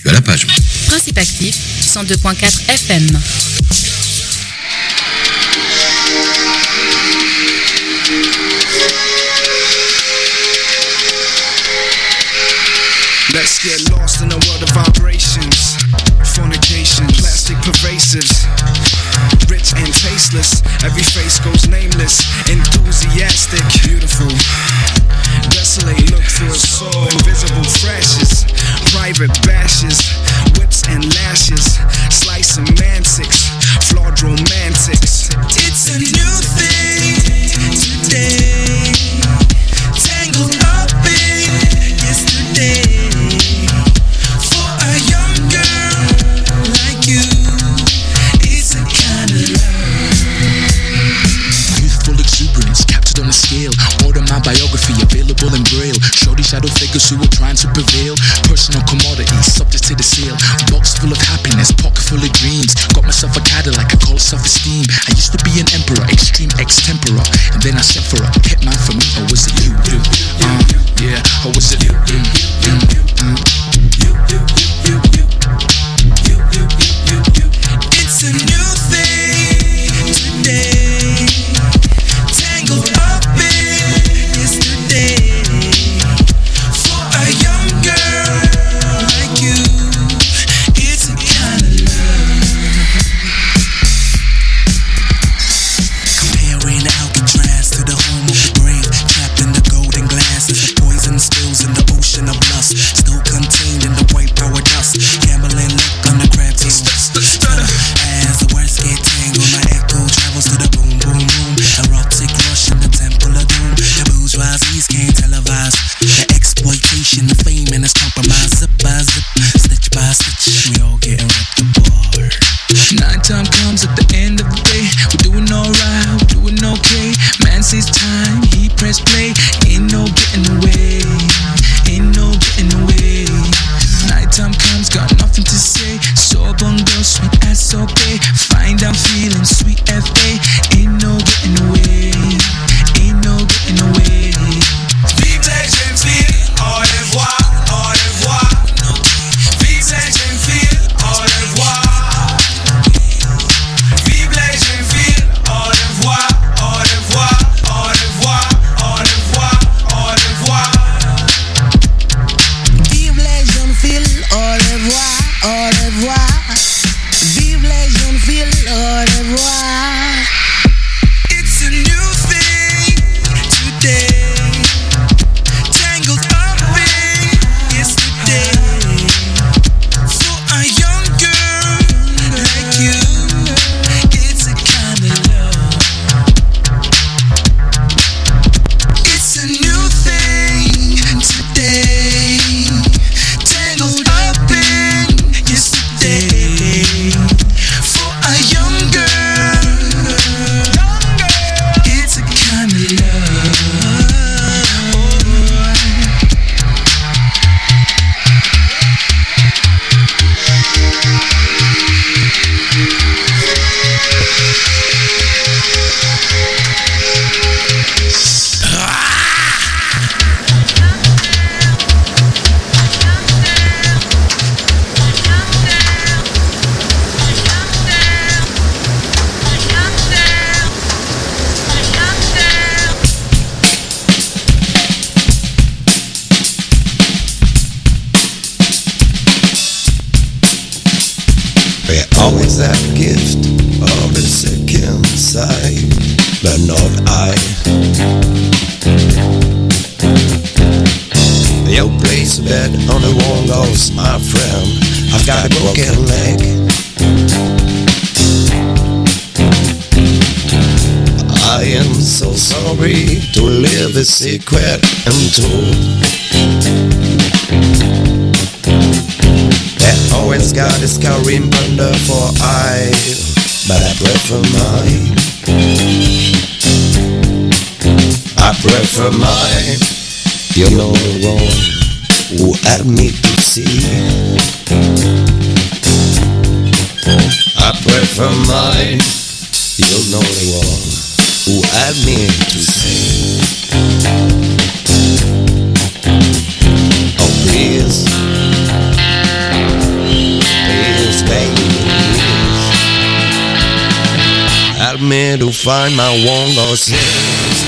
à la page. Principe actif, 102.4 FM. Let's get lost in a world of vibrations. Fornication, plastic pervasives. Rich and tasteless, every face goes nameless. Enthusiastic, beautiful. Desolate, look through a soul. Invisible flashes, private bashes. Whips and lashes, slice and mantics. Flawed romantics. It's a new thing today. Tangled up in yesterday. My biography available in braille. Show these shadow figures who are trying to prevail. Personal commodities subject to the sale. Box full of happiness, pocket full of dreams. Got myself a Cadillac, I call it self-esteem. I used to be an emperor, extreme extempora. And then I sent for a hitman for me, or was it you? Yeah, or was it you? It's a new thing today. Tangled up in yesterday. For a young girl like you, it's a kind of love. Comparing Alcatraz to the home of the brave, trapped in the golden glass as the poison spills in the ocean of lust, still contained in the white power dust. Gambling luck on the crab table. As the words get tangled, my echo travels to the boom, boom, boom. Erotic rush in the temple of doom. The bourgeoisies can't televise the exploitation, the fame, and its compromise. Zip by zip, stitch by stitch, we all getting ripped apart. Night time comes at the end of the day. We're doing alright, we're doing okay. Man says time, he press play. Ain't no getting away, ain't no getting away. Night time comes, got nothing to say. Sorbonne girl, sweet as sorbet. Find I'm feeling sweet FA. Ain't no getting away, ain't no getting away. Vive les jeunes filles, au revoir, au revoir. Vive les jeunes filles, au revoir. Vive les jeunes filles, au revoir, au revoir, au revoir, au revoir, au revoir. Vive les jeunes filles, au revoir, au revoir. Vive les jeunes filles, au revoir. It's a new thing today. Tangled up in yesterday. For a young girl like you, it's a kind of love. It's a new thing today. Tangled up in yesterday. For a young girl, it's a kind of love. We always have a gift of the second side, but not I. You place a bet on the wrong horse, my friend. I've got a broken leg. I am so sorry to live a secret untold. Always got a scouring under for eye, but I prefer mine. I prefer mine. You know the one who had me to see. I prefer mine. You know the one who had me to see. Oh please. to find my one lost self.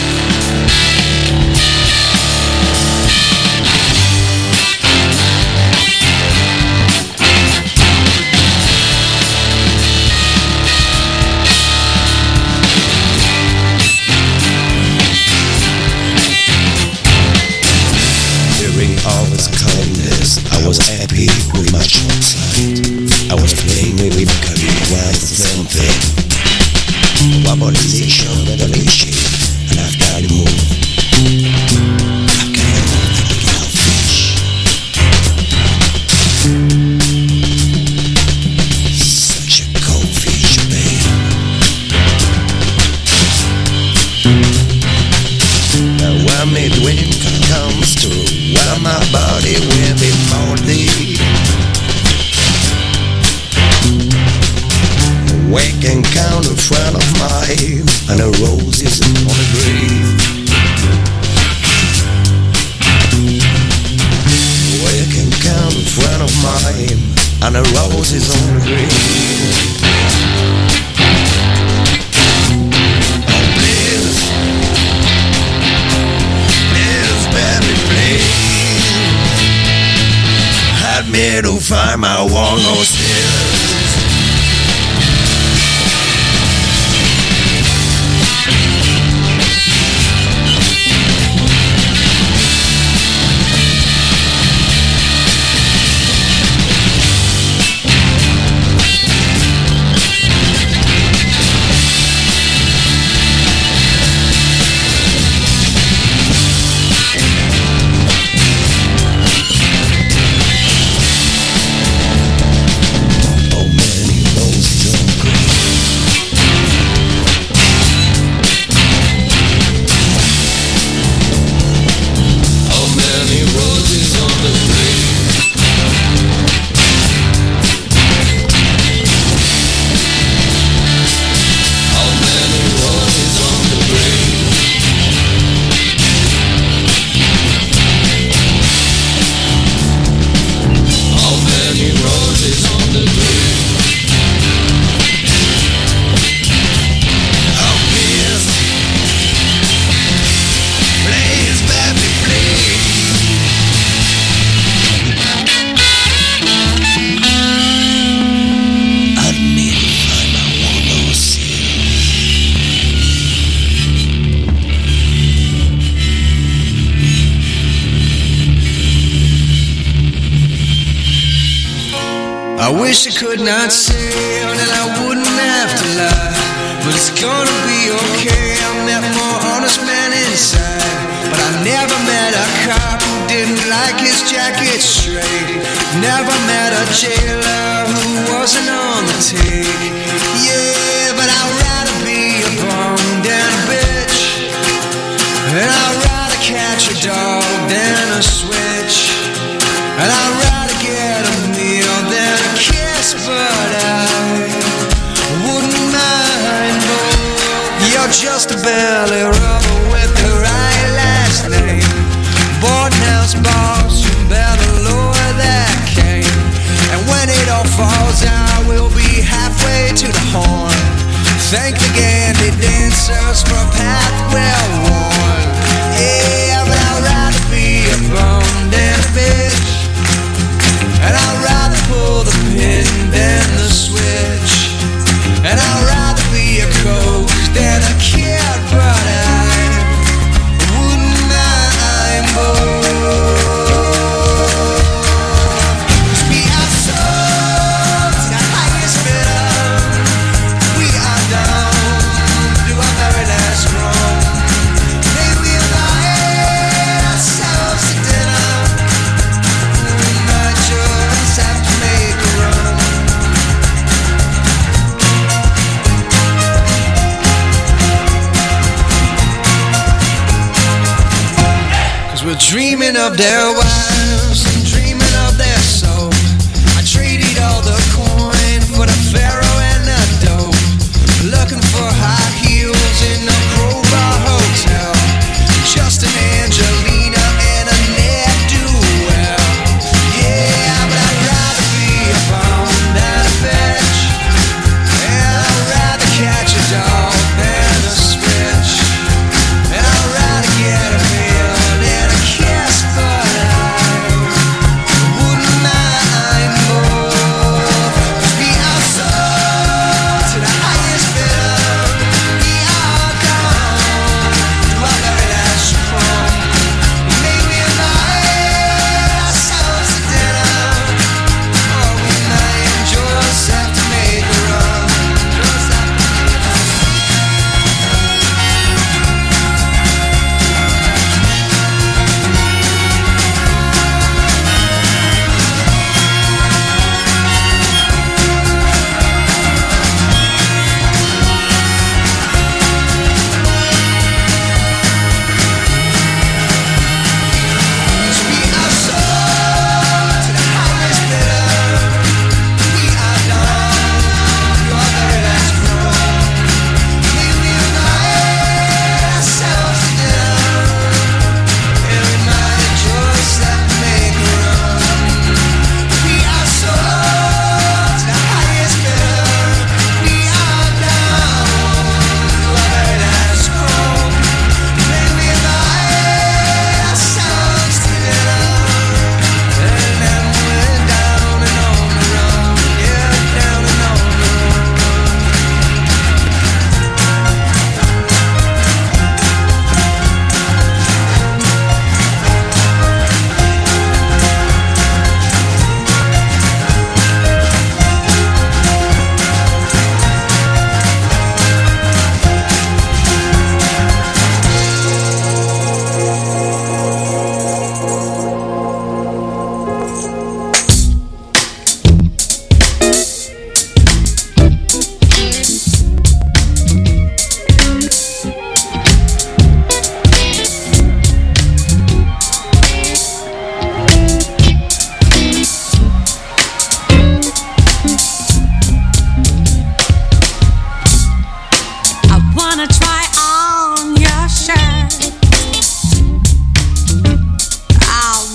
All this kindness, I was happy with my short sight. I was playing with career while it's the same thing. Globalization, revelation, and I've got to move. I've got to move like a little fish. Such a cold fish, babe. Now when midwind comes through, well, my body will be moldy. Wake and count a friend of mine, and a rose is on the grave. Wake and count a friend of mine, and a rose is on the grave. Me to find my one lost self. I wish I could not say that I wouldn't have to lie, but it's gonna be okay. I'm that more honest man inside. But I never met a cop who didn't like his jacket straight. Never met a jailer who wasn't on the take. Yeah, but I'd rather be a bum than a bitch, and I'd rather catch a dog than a switch, and I'd rather get a meal than a kiss, but I wouldn't mind both. You're just a belly rubber with the right last name. Boarding house boss, you better lower that cane. And when it all falls out, we'll be halfway to the horn. Thank the Gandhi dancers for a path well worn. Yeah, but I'd rather be a bum than a bitch, and I'd rather pull the pin than the switch, and I'd rather be a coke than a kid, but I wouldn't mind both. 'Cause we are souls, the highest bidder. We are down, do our very last wrong. May we invite ourselves to dinner. We might just have to make a run. 'Cause we're dreaming of their wives and dreaming of their soul. I traded all the coin for the pharaoh and the dough. Looking for high heels in the Crowbar Hotel. Just an Angelina and a ne'er-do-well. Yeah, but I'd rather be a bum than a bitch, and I'd rather catch a dog than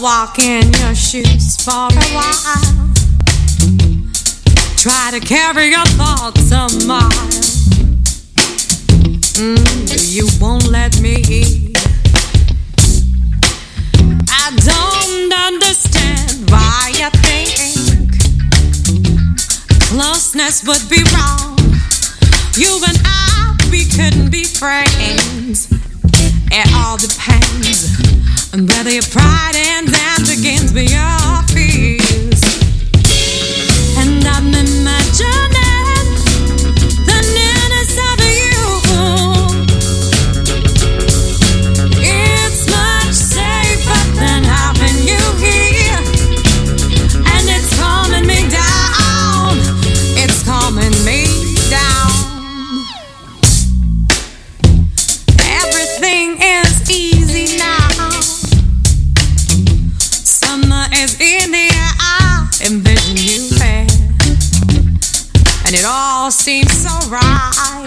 walk in your shoes for a while. Try to carry your thoughts a mile. You won't let me. I don't understand why you think closeness would be wrong. You and I, we couldn't be friends. It all depends on whether your pride ends and begins with your fears. And I'm imagining the nearness of you. It's much safer than having you here. And it's calming me down. It's calming me down. Everything is easy now. Summer is in the air. I envision you there. And it all seems so right.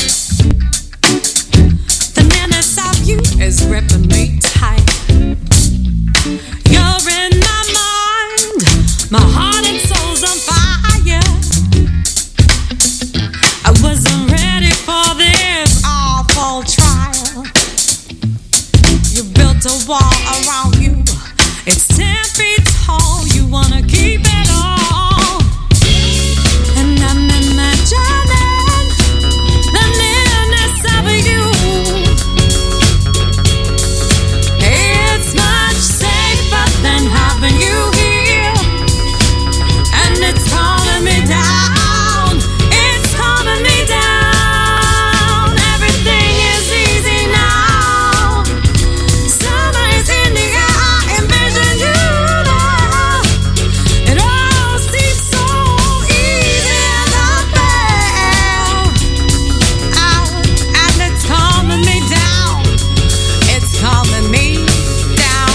The nearness of you is gripping me tight. You're in my mind. My heart and soul's on fire. I wasn't ready for this awful trial. You built a wall around you. It's 10 feet tall. You wanna keep it all. And I'm imagining the nearness of you. It's much safer than having you here. And it's calming me down. It's calming me down. Everything is easy now. Summer is in the air. I envision you there. It all seems so easy and unfair. And it's calming me down. It's calming me down.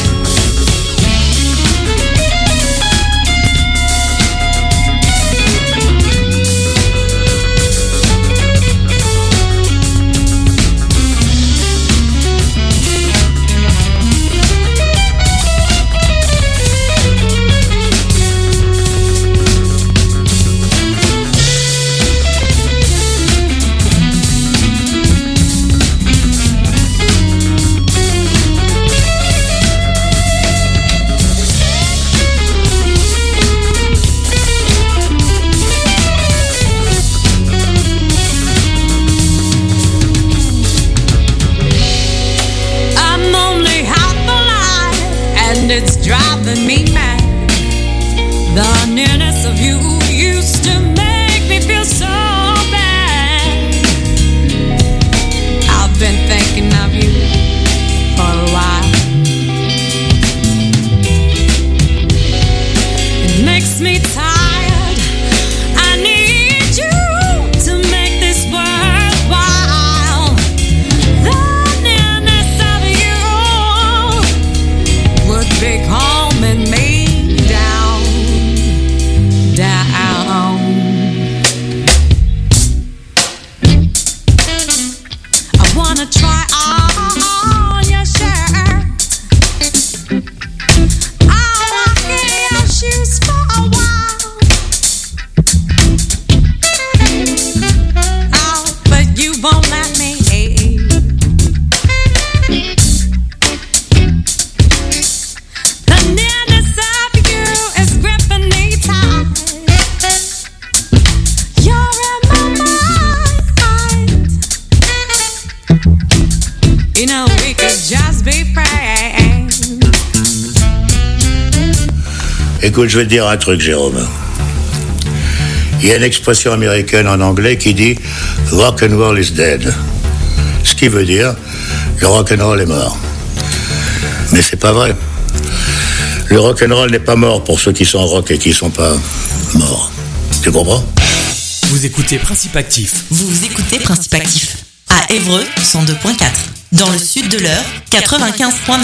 I'm only half alive, and it's driving me mad. The nearness of you used to make me feel so bad. I've been thinking of you for a while. It makes me tired. I need you to make this worthwhile. The nearness of you would be calming me down, down. I wanna try on your shirt. I'll walk in your shoes for a while. Oh, but you won't let me. The nearness of you is gripping me tight. You're in my mind. You know we could just be friends. Écoute, je vais te dire un truc, Jérôme. Il y a une expression américaine en anglais qui dit « rock and roll is dead ». Ce qui veut dire « le rock and roll est mort ». Mais c'est pas vrai. Le rock and roll n'est pas mort pour ceux qui sont rock et qui sont pas morts. Tu comprends? Vous écoutez Principe Actif. Vous écoutez Principe Actif. À Évreux, 102.4. Dans le sud de l'Eure, 95.9.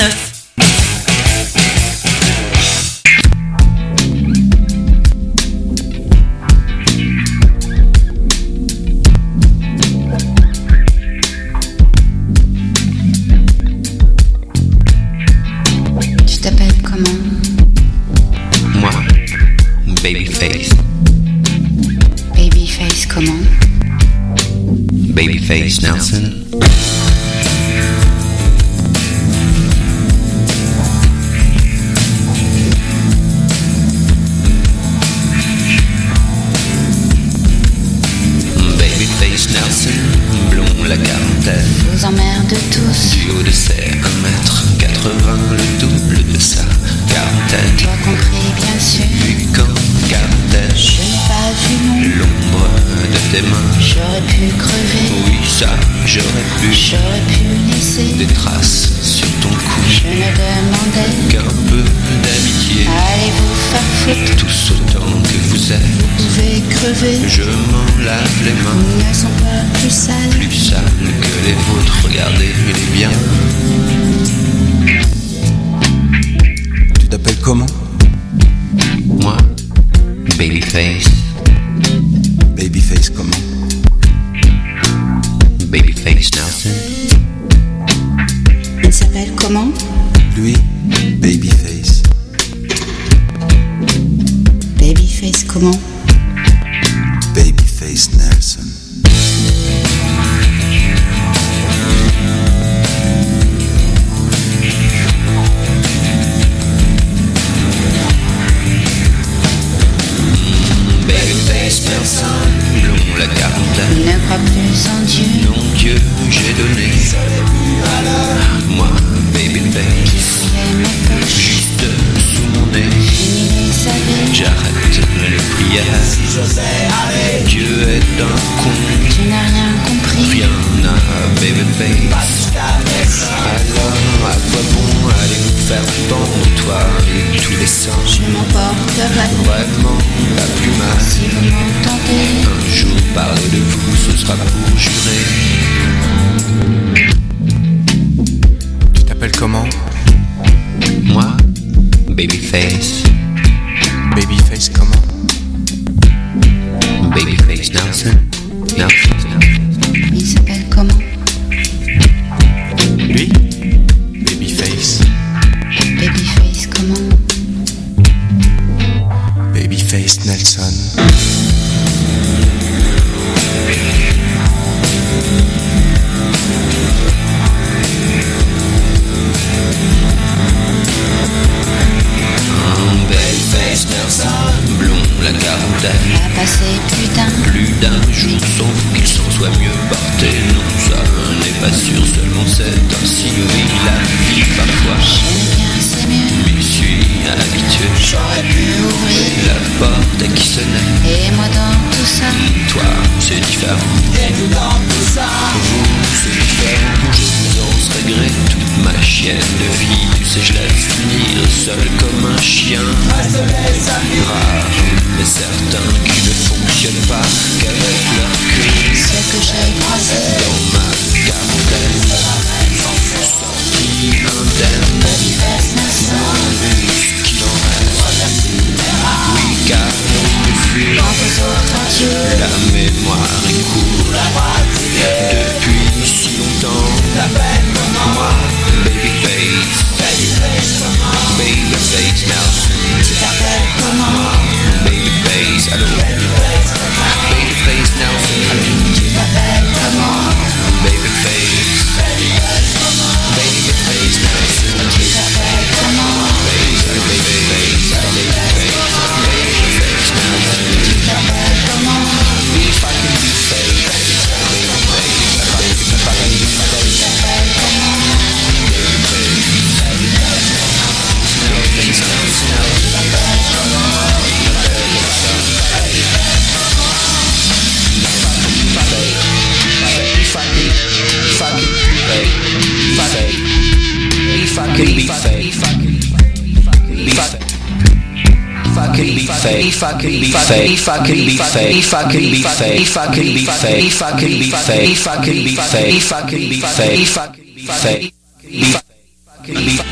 Tu t'appelles comment? Babyface. Babyface comment? Babyface Nelson. Babyface Nelson, blond la quarantaine. Vous emmerde tous. Du haut de ses 1m80, le double de sa quarantaine. Toi compris bien sûr. Vu qu'en quarantaine, je n'ai pas vu non. L'ombre de tes mains. J'aurais pu crever. Oui ça, j'aurais pu. J'aurais pu laisser des traces sur ton cou. Je ne demandais qu'un peu d'amitié. Allez vous faire foutre. Tous autant que vous êtes. Vous pouvez crever. Je m'en lave les mains. Ils ne sont pas plus sales. Plus sales que les vôtres. Regardez, il est bien. Tu t'appelles comment? Moi, Babyface. Babyface comment? Babyface Nelson. Il s'appelle comment? Lui, Babyface. Babyface comment? Babyface Nelson. Babyface Nelson, blond la quarantaine. Ne crois plus en Dieu. Non Dieu, j'ai donné. Moi, Babyface. Juste sous mon nez. J'arrête les prières. Dieu est un con. Tu n'as rien compris. Rien à Babyface. Alors à quoi bon aller vous faire pendre toi et tous les sangs? Je m'emporterai. Vraiment pas plus mal. Si vous m'entendez. Un jour parler de vous, ce sera pour jurer. Tu t'appelles comment? Moi, Babyface. Babyface comment? Babyface Nelson. Il s'appelle comment? Lui? Babyface. Babyface comment? Babyface Nelson. Babyface Nelson, blond la quarantaine. A passé plus d'un jour sans vous qu'il s'en soit mieux porté. Non, ça n'est pas sûr, seulement c'est ainsi. Oui, la vie parfois. c'est mieux. M'y suis habitué. J'aurais pu ouvrir la porte qui sonnait. Et moi dans tout ça. Toi, c'est différent. Et nous dans tout ça. Vous, c'est différent. Je vous en serais gré. Toute ma chienne de vie, tu sais, je laisse finir seul comme un chien. Rare, mais certains qui ne fonctionnent pas qu'avec leur queue. Ce que j'ai croisé dans ma quarantaine, sorti indemne. Babyface Nelson. Qui en reste? Oui, car on fuit. La mémoire est courte. Depuis si longtemps. Moi, Babyface. Babyface Nelson. Tu t'appelles comment? Babyface, allô? Babyface Nelson, allô? Tu t'appelles comment? Babyface. Babyface Nelson. Tu t'appelles comment? Babyface, Babyface Nelson. Tu t'appelles comment? If I can be fake. Babyface, if I can be fake. Tu t'appelles comment? Babyface Nelson. If I can be fake. If I can be fake. If I can be fake. If I can be fake. If I can be fake. If I can be fake. If I can be fake. If I can be fake. If I can be fake. If I can be fake. If I can be fake.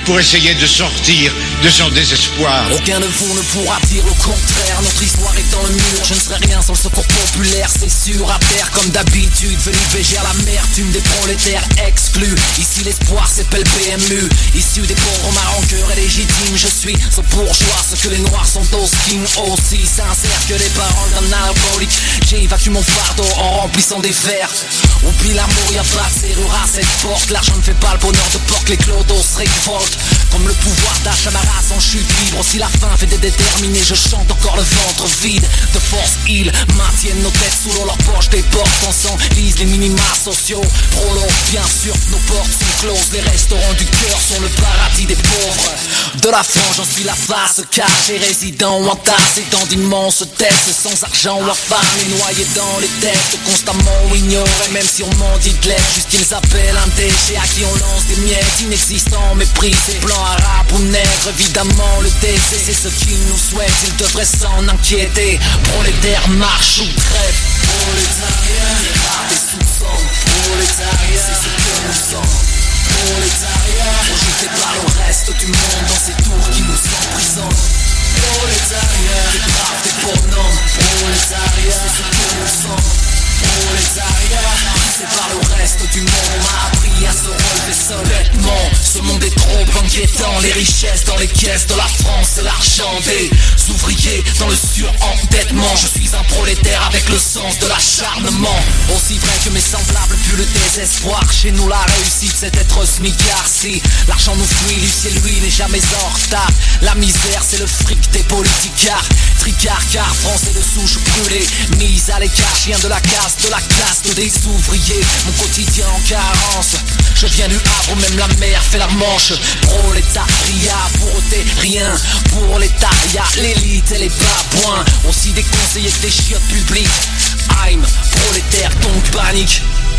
pour essayer de sortir de son désespoir. Aucun de vous ne pourra dire le contraire. Notre histoire est dans le mur, je ne serai rien sans le secours populaire. C'est sûr, à terre comme d'habitude, venu végère l'amertume des prolétaires exclus. Ici l'espoir s'appelle PMU, issu des pauvres maroncœurs et légitimes. Je suis ce bourgeois, ce que les noirs sont aux skins. Aussi sincère que les paroles d'un alcoolique. J'évacue mon fardeau en remplissant des verres. Oublie l'amour, y'a pas de serrure à cette porte. L'argent ne fait pas le bonheur de porte, les clodos se révoltent. Comme le pouvoir d'achat ma race en chute libre. Si la faim fait des déterminés, je chante encore le ventre vide. De force, ils maintiennent nos têtes sous l'eau, leurs poches des portes. On s'enlise les minima sociaux. Prolo, bien sûr, nos portes sont closes. Les restaurants du cœur sont le paradis des pauvres. De la France, j'en suis la face cachée. Résident ou entassé dans d'immenses têtes. Sans argent ou affamé, noyé dans les têtes. Constamment ignoré, même si on m'en dit de l'aide. Jusqu'ils appellent un déchet à qui on lance des miettes. Inexistants, méprisés, blancs, arabes ou nègres. Évidemment le décès, c'est ce qu'ils nous souhaitent. Ils devraient s'en inquiéter. Prolétaires, marche ou crève. Prolétariat, des sous-sommes. Prolétariat, c'est ce que nous sommes. Prolétariat, rejeté par le reste du monde dans ces tours qui nous emprisonnent. Prolétariat, des braves, des bonhommes. Prolétariat, c'est ce que nous sommes. Prolétariat, c'est par le reste du monde. On m'a appris à se relever seul. Bêtement, ce monde est trop inquiétant. Les richesses dans les caisses de la France, c'est l'argent des ouvriers dans le surendettement. Je suis un prolétaire avec le sens de l'acharnement. Aussi vrai que mes semblables puent le désespoir. Chez nous la réussite c'est être smicard. Si l'argent nous fuit, Lucie lui n'est jamais en retard. La misère c'est le fric des politicards. Tricard car français de souche brûlée. Mise à l'écart, chien de la casse, de la classe, des ouvriers. Mon quotidien en carence. Je viens du Havre, même la mer fait la Manche. Prolétariat, pauvreté, rien pour l'État. Y'a l'élite et les babouins. Aussi des conseillers que des chiottes publiques. I'm prolétaire, donc panique.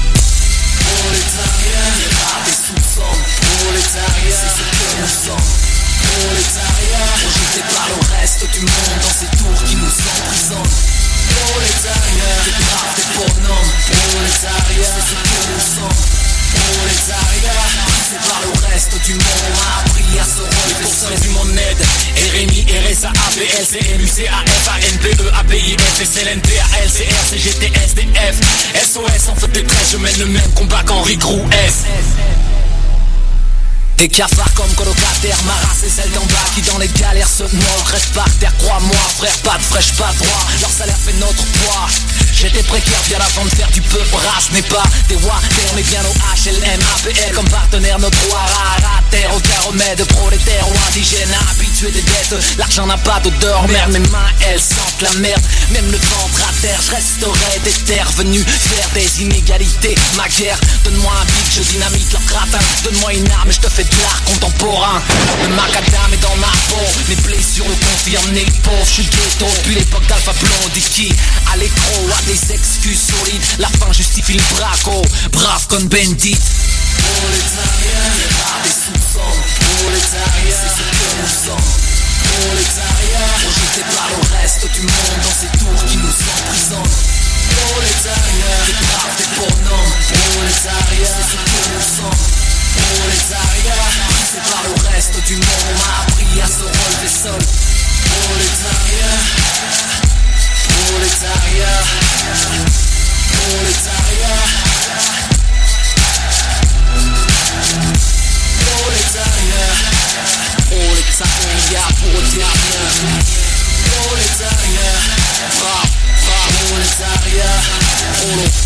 Prolétariat, des sous-sommes. Prolétariat, c'est ce que nous sommes. Prolétariat, rejeté par le reste du monde dans ces tours qui nous emprisonnent. Prolétariat, des braves, des bonhommes. Prolétariat, c'est ce que nous sommes. Prolétariat, c'est par le reste du monde. On m'a appris à se relever. Pour ça, du mon aide. RMI, RSA, APL, CMU, CAF, ANPE, APIF, SLNP, ALCR, CGT, SDF, SOS, en fait des 13, je mène le même combat qu'Henri Grouès. Des cafards comme colocataires, ma race est celle d'en bas qui dans les galères se noient. Reste par terre, crois-moi, frère, pas de fraîche, pas droit. Leur salaire fait notre poids. J'étais précaire bien avant de faire du peu. Race n'est pas des water, mais bien au HLM, APL comme partenaire. Notre roi rare à terre, aucun remède. Prolétaire ou indigène, habitué des dettes. L'argent n'a pas d'odeur, merde, mes mains elles sentent la merde. Même le ventre à terre, je resterai des terres. Venu faire des inégalités, ma guerre. Donne-moi un bic, je dynamite leur gratin. Donne-moi une arme et je te fais de l'art contemporain. Le macadam est dans ma peau, mes blessures le confirment, né pauvre. Je suis ghetto depuis l'époque d'Alpha Blondy qui à l'écro a des excuses solides. La fin justifie le braco, brave comme Bandit. Prolétariat, des sous-sommes. Prolétariat, c'est ce que nous sommes. Prolétariat, rejeté par le reste du monde dans ces tours qui nous emprisonnent. Prolétariat, des braves, des bonhommes. Prolétariat, c'est ce que nous sommes. Prolétariat, c'est par le reste du monde. On m'a appris à se relever seul. Prolétariat, prolétariat, prolétariat, prolétariat, prolétariat, prolétariat, prolétariat, prolétariat, prolétariat,